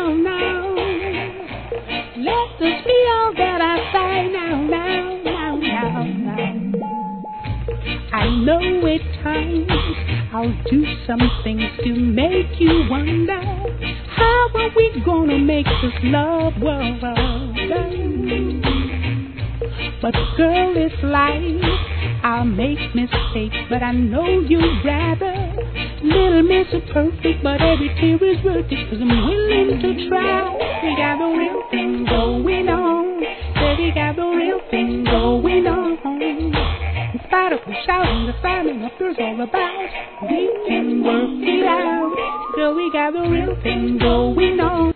now. Let this be all that I say now. I know at times I'll do some things to make you wonder, how are we gonna make this love work? But girl, it's life. I'll make mistakes, but I know you'd rather. Little Miss is perfect, but every tear is worth it, 'cause I'm willing to try. We got the real thing going on. Yeah, we got the real thing going on. In spite of the shouting, the fighting, what there's all about, we can work it out. Girl, we got the real thing going on.